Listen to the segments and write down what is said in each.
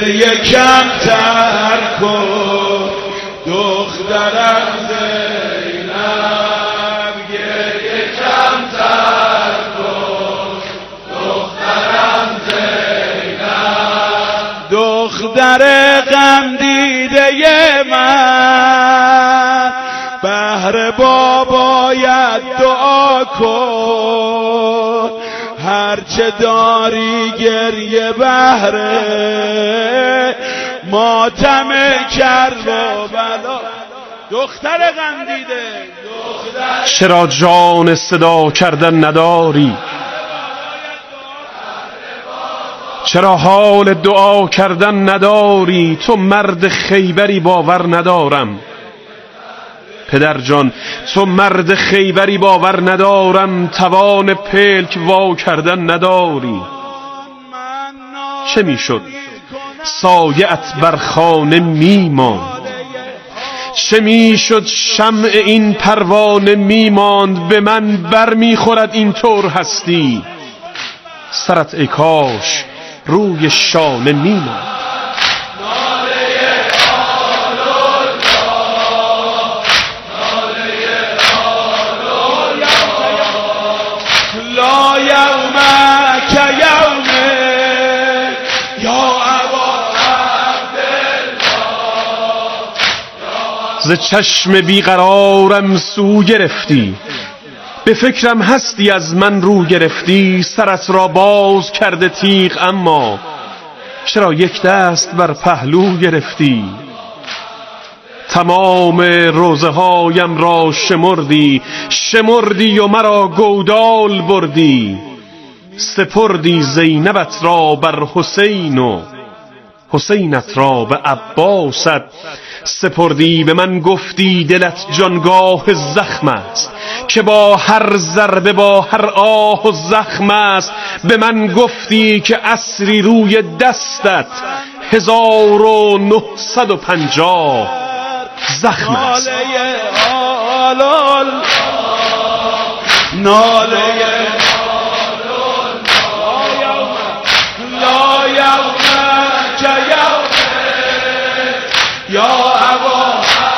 گریه کمتر کن دخترم زینب، گریه کمتر کن دخترم زینب. دختر غم دیده من بهر بابایت دعا کن، هرچه داری گریه بهره ماتم کربلا. دختر غم دیده چرا جان صدا کردن نداری؟ چرا حال دعا کردن نداری؟ تو مرد خیبری باور ندارم پدر جان، تو مرد خیبری باور ندارم، توان پلک وا کردن نداری. چه میشد سایه‌ات بر خانه میماند؟ چه میشد شمع این پروانه میماند؟ به من بر میخورد اینطور هستی، سرت ای کاش روی شانه میماند. لا یومک یومه یا ابا عبدالله. ز چشم بیقرارم سو گرفتی، به فکرم هستی از من رو گرفتی. سرت را باز کرده تیغ اما چرا یک دست بر پهلو گرفتی؟ تمام روزه هایم را شمردی و مرا گودال بردی. سپردی زینبت را بر حسین و حسینت را به عباست سپردی. به من گفتی دلت جانگاه زخم است که با هر ضربه با هر آه و زخم است. به من گفتی که اسری روی دستت 1950 زخم است. ناله لا یومک یا ابا.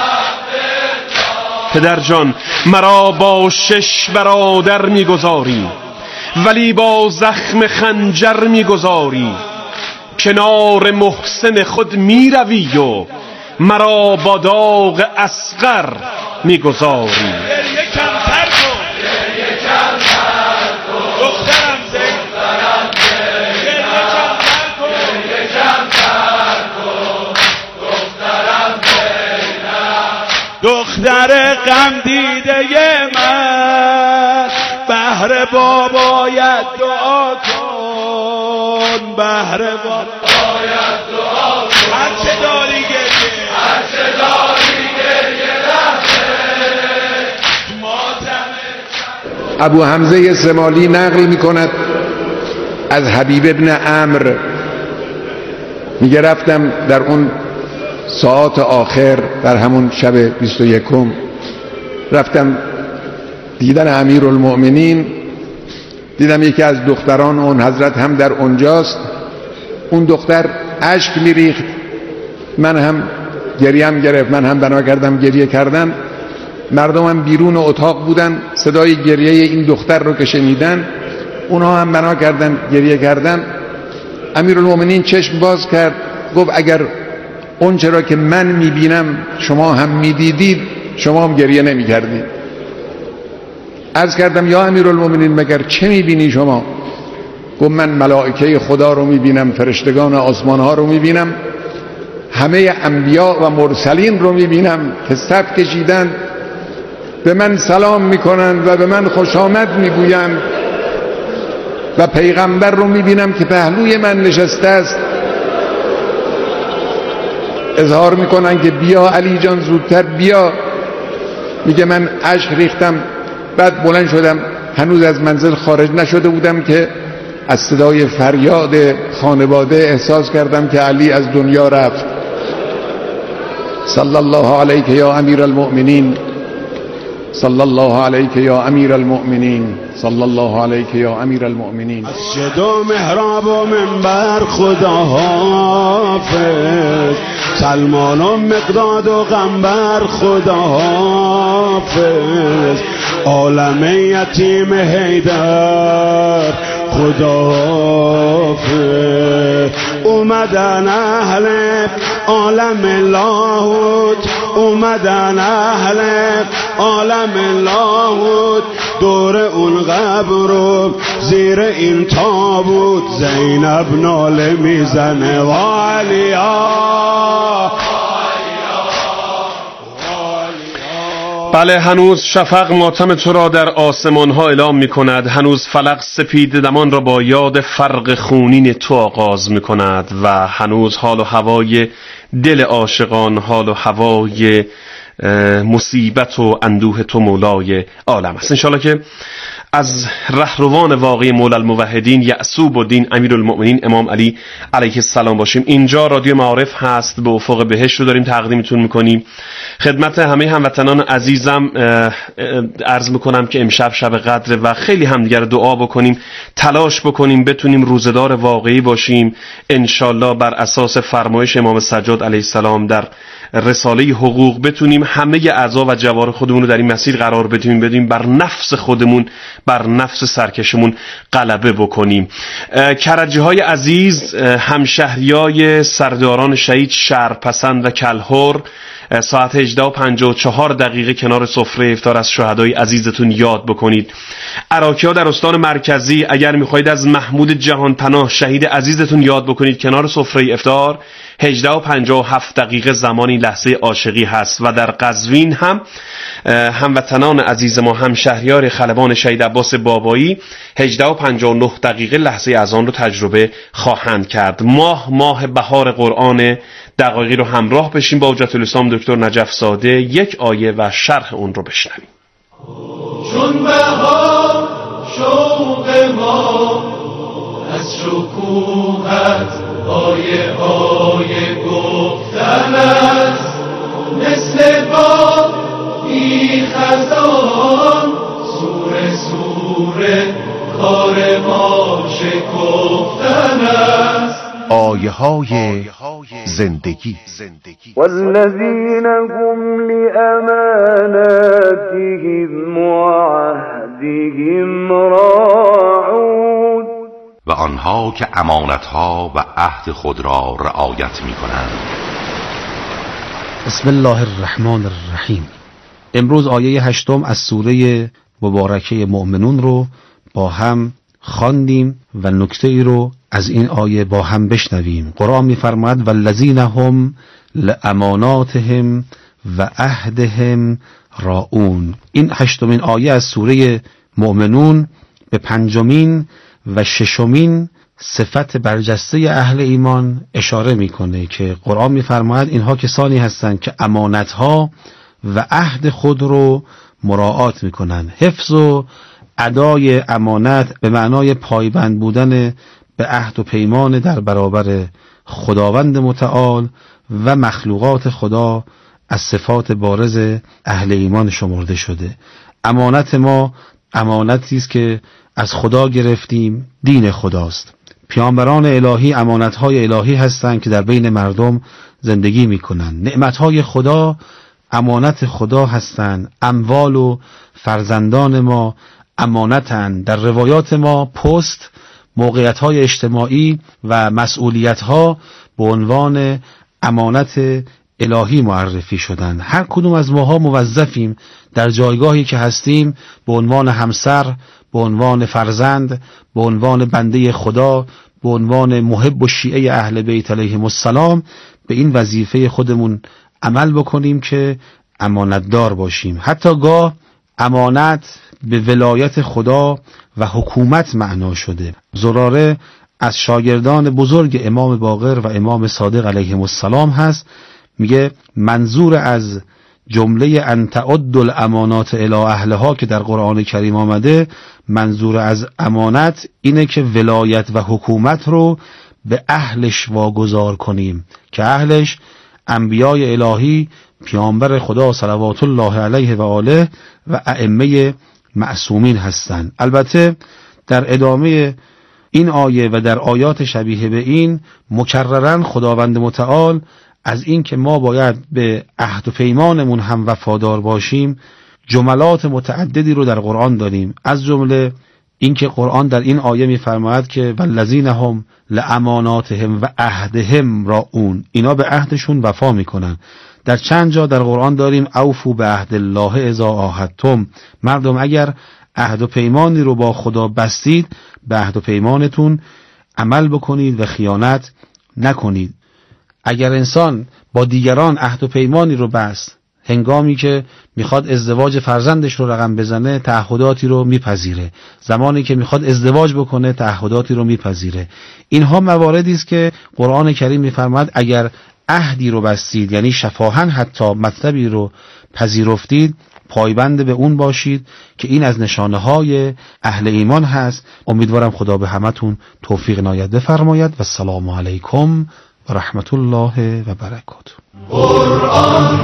پدر جان، مرا با 6 برادر میگذاری ولی با زخم خنجر میگذاری. کنار محسن خود میروی و مرا با داغ اصغر میگذاری. دختر غم دیده من بهر بابایت دعا کن، بهر بابایت دعا کن. هرچه داری گریه، هرچه داری گریه رفته. ابو حمزه سمالی نقل میکند از حبیب ابن عمرو، میگه رفتم در اون ساعات آخر در همون شب 21 رفتم دیدن امیرالمؤمنین. دیدم یکی از دختران اون حضرت هم در اونجاست. اون دختر اشک میریخت، من هم گریم گرفت، من هم بنا کردم گریه کردن. مردم هم بیرون اتاق بودن، صدای گریه این دختر رو که شنیدن اونها هم بنا کردن گریه کردن. امیرالمؤمنین چشم باز کرد، گفت اگر اون چرا که من میبینم شما هم میدیدید شما هم گریه نمیکردید. عرض کردم یا امیرالمؤمنین مگر چه میبینی شما؟ گفت من ملائکه خدا رو میبینم، فرشتگان آسمان ها رو میبینم، همه انبیا و مرسلین رو میبینم که صف کشیدن، به من سلام میکنند و به من خوش آمد میگویند و پیغمبر رو میبینم که پهلوی من نشسته است، اظهار میکنن که بیا علی جان زودتر بیا. میگه من اشک ریختم، بعد بلند شدم، هنوز از منزل خارج نشده بودم که از صدای فریاد خانواده احساس کردم که علی از دنیا رفت. صلی الله علیک یا امیر المؤمنین، صلی الله علیک یا امیر المؤمنین، صلی الله علیک یا امیر المؤمنین. مسجد و محراب و منبر خدا حافظ، سلمان و مقداد و قنبر خدا حافظ، عالم یتیم حیدر خدا حافظ. اومدن اهل عالم لاهوت، اومدن اهل عالم لاهوت، دور اون قبر رو زیر این تابوت، زینب ناله میزنه والیا. بله، هنوز شفق ماتم تو را در آسمان ها اعلام می کند، هنوز فلق سپید دمان را با یاد فرق خونین تو آغاز می کند و هنوز حال و هوای دل عاشقان، حال و هوای مصیبت و اندوه تو مولای عالم است. انشاءالله که از رهروان واقعی مولا الموحدین یعصوب الدین امیرالمؤمنین امام علی علیه السلام باشیم. اینجا رادیو معارف هست، به افق بهشت رو داریم تقدیمتون میکنیم. خدمت همه هموطنان عزیزم عرض میکنم که امشب شب قدر و خیلی همدیگر دعا بکنیم، تلاش بکنیم بتونیم روزدار واقعی باشیم. انشالله بر اساس فرمایش امام سجاد علیه السلام در رساله حقوق بتونیم همه اعضا و جوار خودمون رو در این مسیر قرار بدیم بر نفس خودمون، بر نفس سرکشمون غلبه بکنیم. کرجی های عزیز، همشهریای سرداران شهید شهرپسند و کلهر، ساعت 18:54 کنار سفره افطار از شهدای عزیزتون یاد بکنید. عراقی‌ها در استان مرکزی اگر میخواهید از محمود جهانپناه شهید عزیزتون یاد بکنید کنار سفره افطار 18:57 زمانی لحظه عاشقی هست. و در قزوین هم هموطنان عزیز ما، هم شهریار خلبان شهید عباس بابایی 18:59 لحظه اذان رو تجربه خواهند کرد. ماه بهار قرآن، دقایقی رو همراه بشیم با حجت الاسلام دکتر نجف زاده، یک آیه و شرح اون رو بشنویم. چون بهار شوق ما از شکوهت آیه گفتن است، مثل باد بی خزان سوره کار ما شکفتن است. آیه های زندگی. والذین هم لأماناتهم وعهدهم راعون، و آنها که امانتها و عهد خود را رعایت می کنند. بسم الله الرحمن الرحیم. امروز آیه 8 از سوره مبارکه مؤمنون رو با هم خواندیم و نکته ای رو از این آیه با هم بشنویم. قرآن می‌فرماید والذین هم لاماناتهم و عهدهم راعون. این 8مین آیه از سوره مؤمنون به 5مین و 6مین صفت برجسته اهل ایمان اشاره میکنه که قرآن می‌فرماید اینها کسانی هستند که امانتها و عهد خود رو مراعات میکنن. حفظ و ادای امانت به معنای پایبند بودن به عهد و پیمان در برابر خداوند متعال و مخلوقات خدا از صفات بارز اهل ایمان شمرده شده. امانت ما امانتی است که از خدا گرفتیم، دین خداست. پیامبران الهی امانت‌های الهی هستند که در بین مردم زندگی می‌کنند. نعمت‌های خدا امانت خدا هستند. اموال و فرزندان ما امانتند. در روایات ما پست، موقعیت‌های اجتماعی و مسئولیت‌ها به عنوان امانت الهی معرفی شدند. هر کدوم از ماها موظفیم در جایگاهی که هستیم به عنوان همسر، به عنوان فرزند، به عنوان بنده خدا، به عنوان محب و شیعه اهل بیت علیهم السلام به این وظیفه خودمون عمل بکنیم که امانتدار باشیم. حتی گاه امانت به ولایت خدا و حکومت معنا شده. زراره از شاگردان بزرگ امام باقر و امام صادق علیهم السلام هست. میگه منظور از جمله ان تعد الامانات الی اهلها که در قرآن کریم آمده، منظور از امانت اینه که ولایت و حکومت رو به اهلش واگذار کنیم که اهلش انبیای الهی پیامبر خدا صلوات الله علیه و آله و ائمه معصومین هستند. البته در ادامه این آیه و در آیات شبیه به این مکررن خداوند متعال از این که ما باید به عهد و پیمانمون هم وفادار باشیم جملات متعددی رو در قرآن داریم. از جمله اینکه قرآن در این آیه می‌فرماید که والذین هم لاماناتهم و عهدهم راعون، اینا به عهدشون وفا میکنن. در چند جا در قرآن داریم اوفوا بعهد الله اذا عاهدتم، مردم اگر عهد و پیمانی رو با خدا بستید به عهد و پیمانتون عمل بکنید و خیانت نکنید. اگر انسان با دیگران عهد و پیمانی رو بست، هنگامی که میخواد ازدواج فرزندش رو رقم بزنه تعهداتی رو میپذیره، زمانی که میخواد ازدواج بکنه تعهداتی رو میپذیره. اینها مواردی است که قرآن کریم میفرماید اگر عهدی رو بستید، یعنی شفاهن حتی مطلبی رو پذیرفتید، پایبند به اون باشید که این از نشانه های اهل ایمان هست. امیدوارم خدا به همتون توفیق عنایت بفرماید و السلام علیکم و رحمت الله و برکاته. قرآن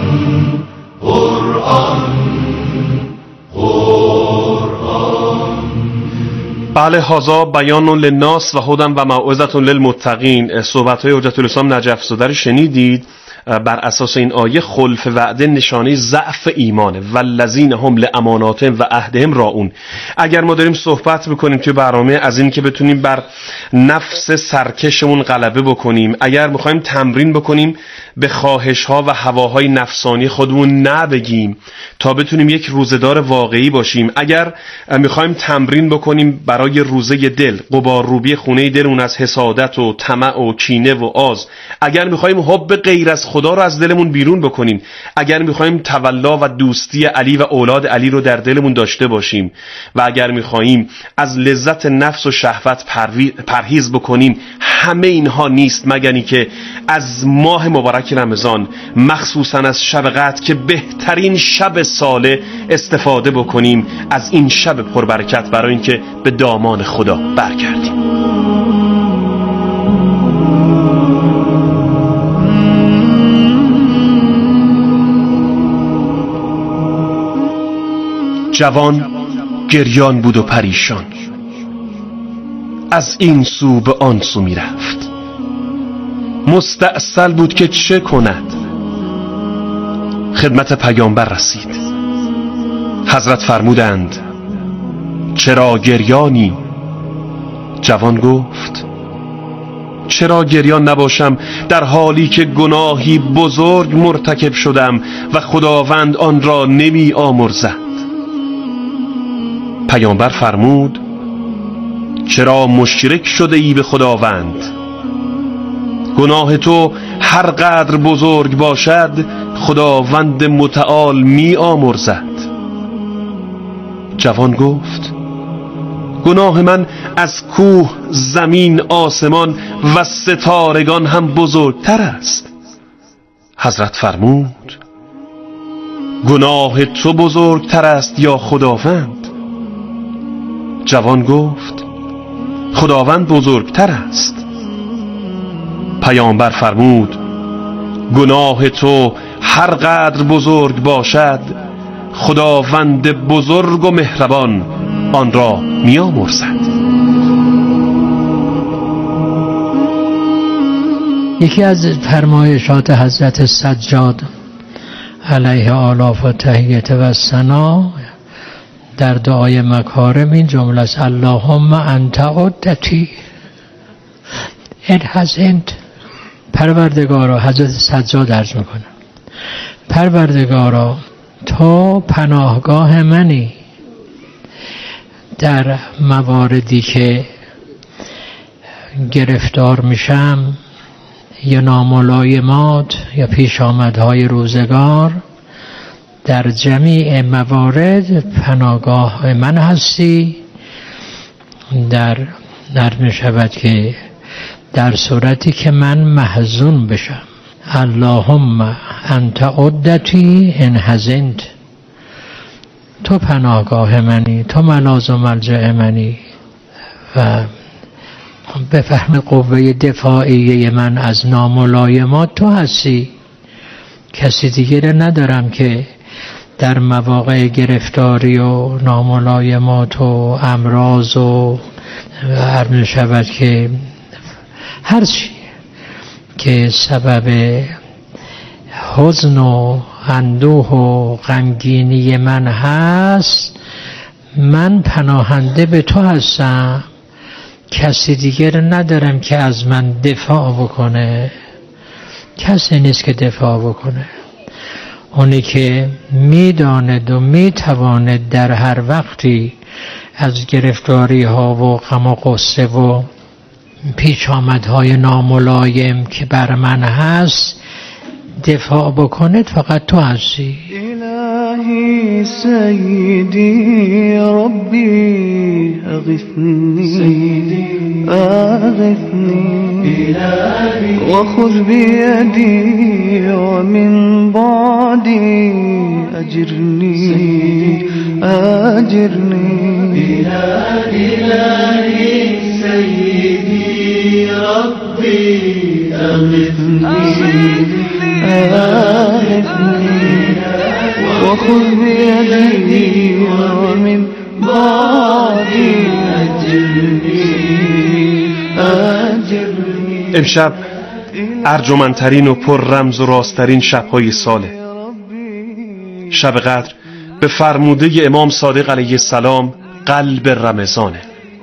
بله، هذا بیان للناس و هدی و موعظة للمتقین. صحبت‌های حجت الاسلام نجف زاده رو شنیدید. بر اساس این آیه خلف وعده نشانه ضعف ایمانه. والذین هم لاماناتهم و عهدهم راعون. اگر ما داریم صحبت بکنیم توی برنامه از این که بتونیم بر نفس سرکشمون غلبه بکنیم، اگر میخوایم تمرین بکنیم به خواهش‌ها و هواهای نفسانی خودمون نبگیم تا بتونیم یک روزه‌دار واقعی باشیم، اگر میخوایم تمرین بکنیم برای روزه دل، غبارروبی خونه دلمون از حسادت و طمع و کینه و آز، اگر میخوایم حب غیر از خدا رو از دلمون بیرون بکنیم، اگر میخوایم تولا و دوستی علی و اولاد علی رو در دلمون داشته باشیم و اگر میخوایم از لذت نفس و شهوت پرهیز بکنیم، همه اینها نیست مگر اینکه از ماه مبارک رمضان، مخصوصا از شب قدر که بهترین شب ساله، استفاده بکنیم از این شب پربرکت برای اینکه به دامان خدا برگردیم. جوان گریان بود و پریشان، از این سو به آن سو می رفت. مستعسل بود که چه کند. خدمت پیامبر رسید. حضرت فرمودند چرا گریانی؟ جوان گفت چرا گریان نباشم در حالی که گناهی بزرگ مرتکب شدم و خداوند آن را نمی آمرزد. پیامبر فرمود چرا مشرک شده ای به خداوند؟ گناه تو هر قدر بزرگ باشد خداوند متعال می آمرزد. جوان گفت گناه من از کوه، زمین، آسمان و ستارگان هم بزرگتر است. حضرت فرمود گناه تو بزرگتر است یا خداوند؟ جوان گفت خداوند بزرگتر است. پیامبر فرمود گناه تو هر قدر بزرگ باشد خداوند بزرگ و مهربان آن را می‌آمرزد. یکی از فرمایشات حضرت سجاد علیه آلاف و تحیت و ثنا در دعای مکارم این جمله است: اللهم انت عدتی ان حزنت. پروردگارا، حضرت سجاد عرض میکنه، پروردگارا تو پناهگاه منی در مواردی که گرفتار میشم یا ناملایمات یا پیش آمدهای روزگار. در جمیع موارد پناهگاه من هستی. در می شود که در صورتی که من محزون بشم، اللهم انت عدتی ان حزنت، تو پناهگاه منی، تو ملاذ و ملجأ منی و به فهم قوه دفاعیه من از ناملایمات تو هستی. کسی دیگه ندارم که در مواقع گرفتاری و ناملایمات و امراض و هر میشود که هرچی که سبب حزن و اندوه و غمگینی من هست، من پناهنده به تو هستم، کسی دیگر ندارم که از من دفاع بکنه، کسی نیست که دفاع بکنه. اونی که میداند و میتواند در هر وقتی از گرفتاری ها و غم و غصه و پیش آمدهای ناملایم که بر من هست دفاع بکنه، فقط تو هستی. الهی سیدی ربی اغثنی و خذ بیدی و من بعدی اجرنی الهی سیدی ربی اغثنی وخذ بيدي ومن بعدي أجرني. امشب ارجمندترین و پر رمز و راستترین شب‌های ساله. شب قدر به فرموده امام صادق علیه السلام قلب رمضانه.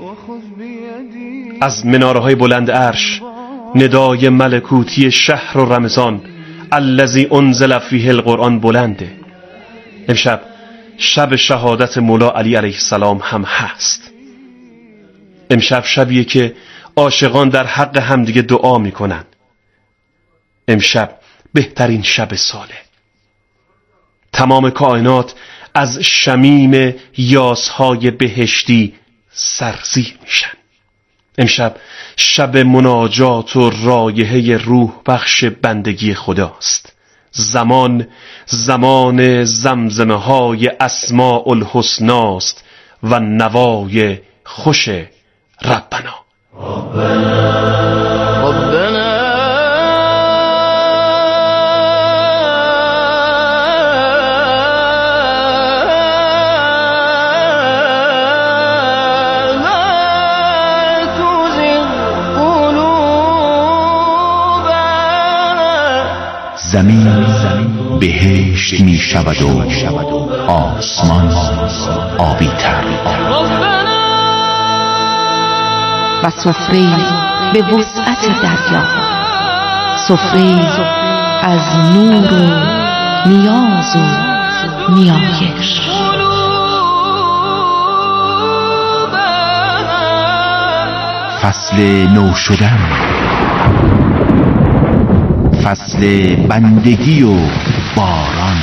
از مناره‌های بلند عرش ندای ملکوتی شهر و رمضان الذی انزل فیه القرآن بلنده. امشب شب شهادت مولا علی علیه السلام هم هست. امشب شبیه که عاشقان در حق همدیگه دعا میکنن. امشب بهترین شب ساله. تمام کائنات از شمیم یاسهای بهشتی سرزیر میشن. امشب شب مناجات و رایحه روح بخش بندگی خداست. زمان زمزمه های اسماء الحسناست و نوای خوش ربنا. زمین بهشت می شود و آسمان آبی تر و سفره به وسعت دریا، سفره از نور و نیاز و نیایش. فصل نو شدن، فصل بندگی و باران.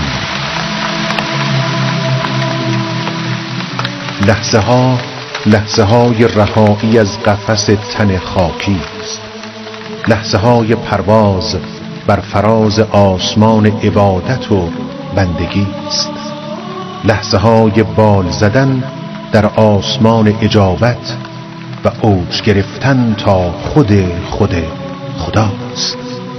لحظه های رهایی از قفس تن خاکی است. لحظه های پرواز بر فراز آسمان عبادت و بندگی است. لحظه های بال زدن در آسمان اجابت و اوج گرفتن تا خود خداست.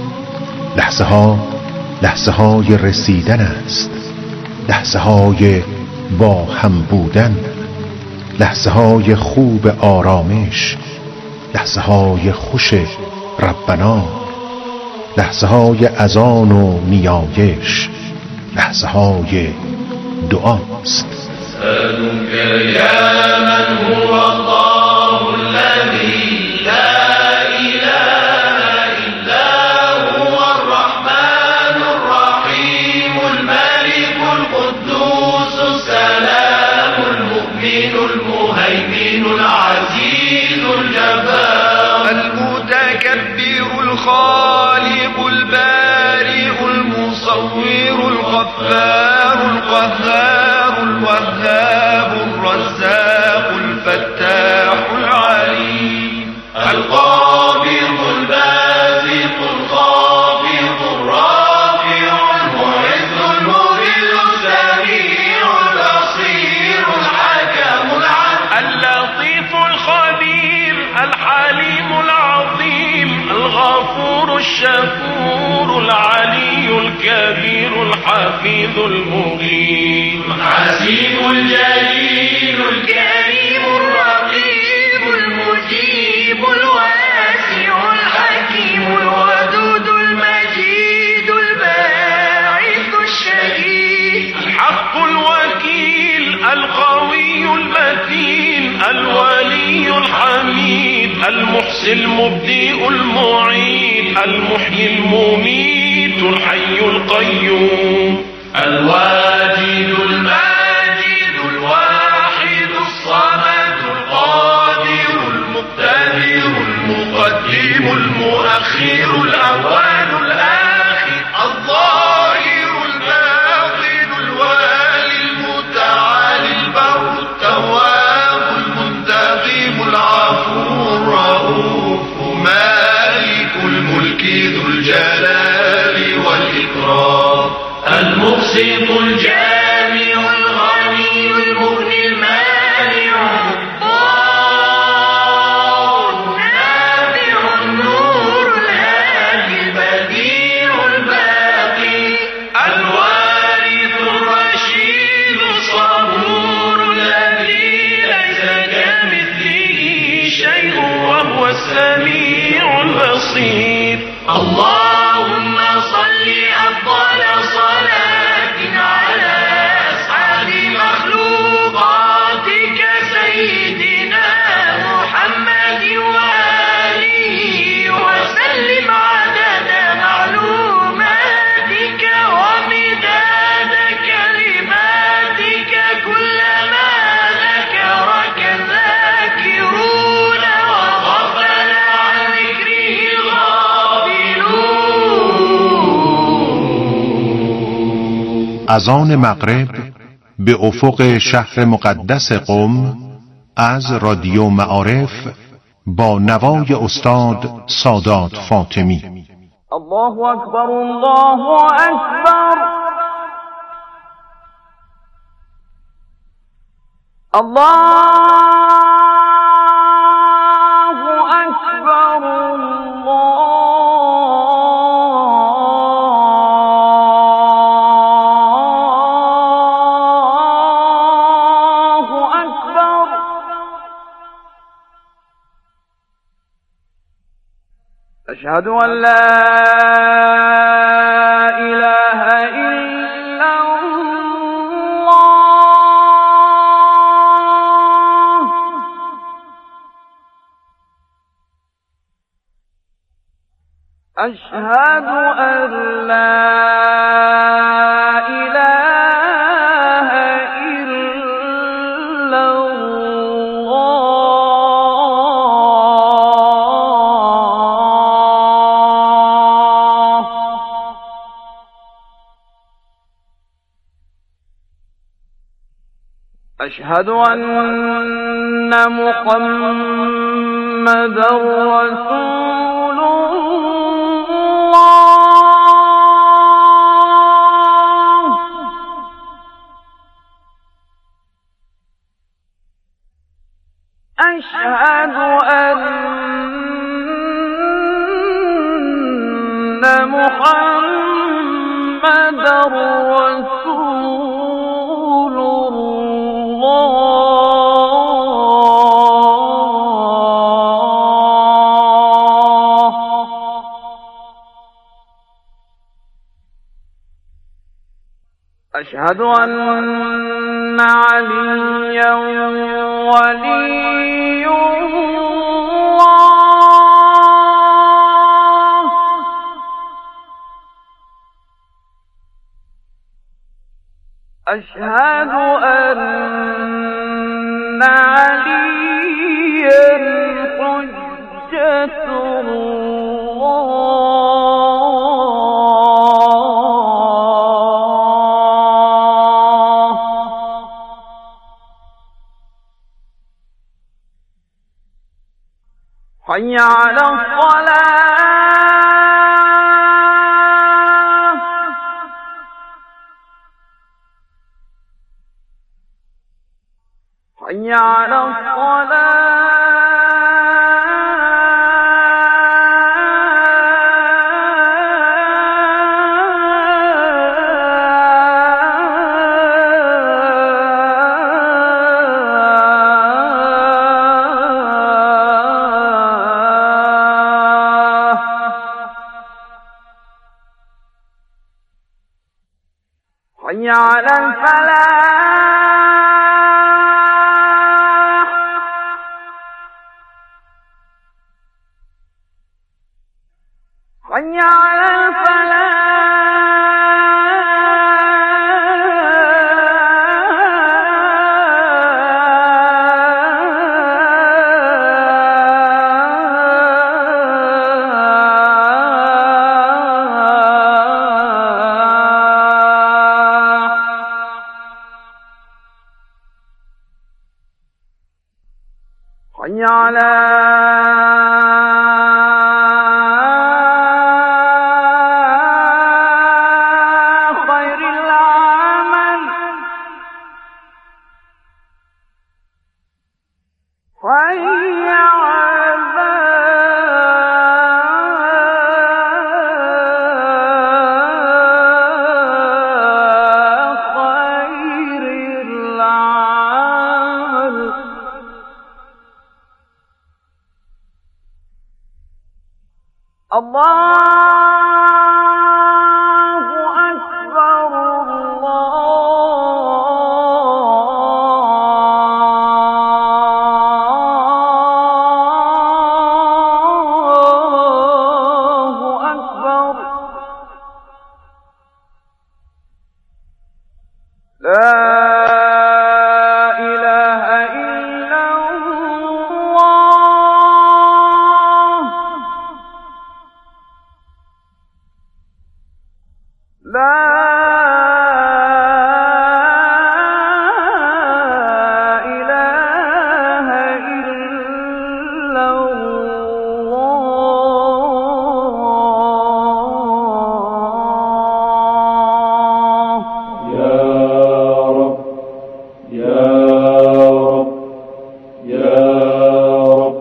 لحظه های رسیدن است. لحظه های با هم بودن، لحظه های خوب آرامش، لحظه های خوش ربنا، لحظه های اذان و نیایش، لحظه های دعاست. أسألك يا من هو الله الذي لا إله إلا هو الرحمن الرحيم الملك القدوس السلام المؤمن المهيمن العزيز الجبار المتكبر الخالق البارئ المصور الغفار القهار الوهاب الرزاق الفتاح العليم القابض الباسط الخافض الرافع المعز المذل السميع البصير الحكم العدل اللطيف الخبير الحليم العظيم الغفور الشكور العلي الكريم الكبير الحفيظ المغيب الحسيب الجليل الكريم الرقيب المجيب الواسع الحكيم الودود المجيد الباعث الشهيد الحق الوكيل القوي المتين الولي الحميد المحصي المبدئ المعيد المحيي المميت الحي القيوم الواجد الماجد الواحد الصمد القادر المقتدر المقدم المؤخر الأول الآخر الظاهر الباطن الوالي المتعالي البر التواب المنتقم العفو الرؤوف مالك الملك ذو الجلال والإكرام المقسط الجامع الغني المغني المانع النافع النور الهادي البديع الباقي الوارث الرشيد الصبور الذي ليس كمثله شيء وهو السميع البصير اللهم صل أفضل صلاة على أسعد مخلوقاتك سيدنا محمد وآله وسلم عدد معلوماتك ومداد كلماتك كلما ذكرك الذاكرون وغفل عن ذكره اذان مغرب به افق شهر مقدس قم از رادیو معارف با نوای استاد سادات فاطمی. الله أكبر الله أكبر الله أكبر الله أكبر أشهد أن لا إله إلا الله أشهد أن لا إله إلا الله أشهد أن محمدا رسول الله أشهد أن محمدا رسول الله أشهد أن عليا ولي الله أشهد أن عليا حجة الله حي على الصلاة حي على الصلاة حي على الفلاح حي على حي على خير العمل حي على خير العمل الله أكبر الله أكبر لا إله إلا الله لا إله إلا الله يا رب يا رب يا رب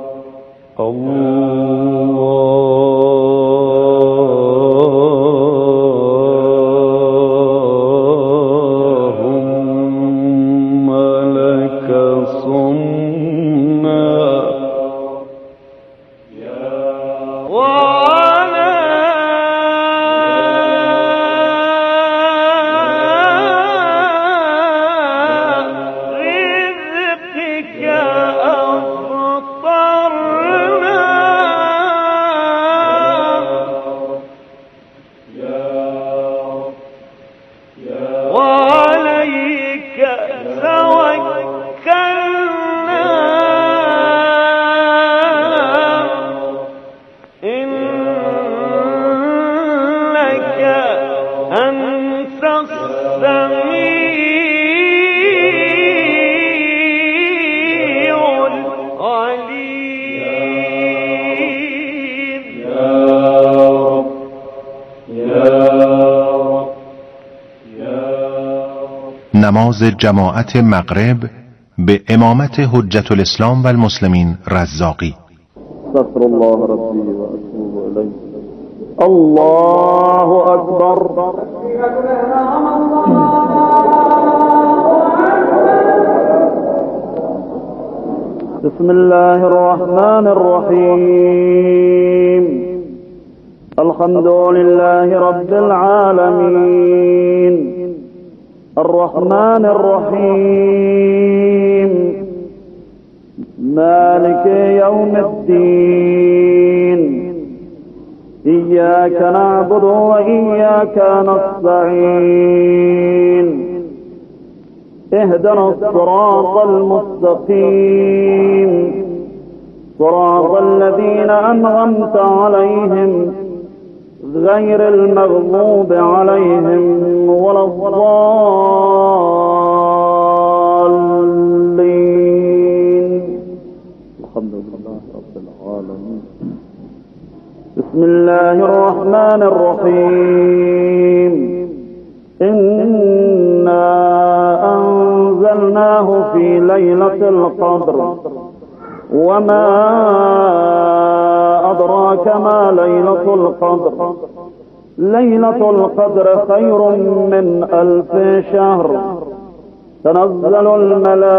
اللهم لك صمنا وعلى رزقك أفطرنا وعليك توكلنا إنك أنت السميع العليم يا رب يا رب يا رب. نماز جماعت مغرب به امامت حجت الاسلام و المسلمین رزاقی. استغفر الله ربي وأتوب إليه. الله أكبر. بسم الله الرحمن الرحيم. الحمد لله رب العالمين الرحمن الرحيم مالك يوم الدين إياك نعبد وإياك نستعين اهدنا الصراط المستقيم صراط الذين أنعمت عليهم غير المغضوب عليهم ولا الضالين. الحمد لله رب العالمين. بسم الله الرحمن الرحيم. إنا أنزلناه في ليلة القدر وما أدراك ما ليلة القدر. ليلة القدر خير من 1000 شهر. تنزل الملائكة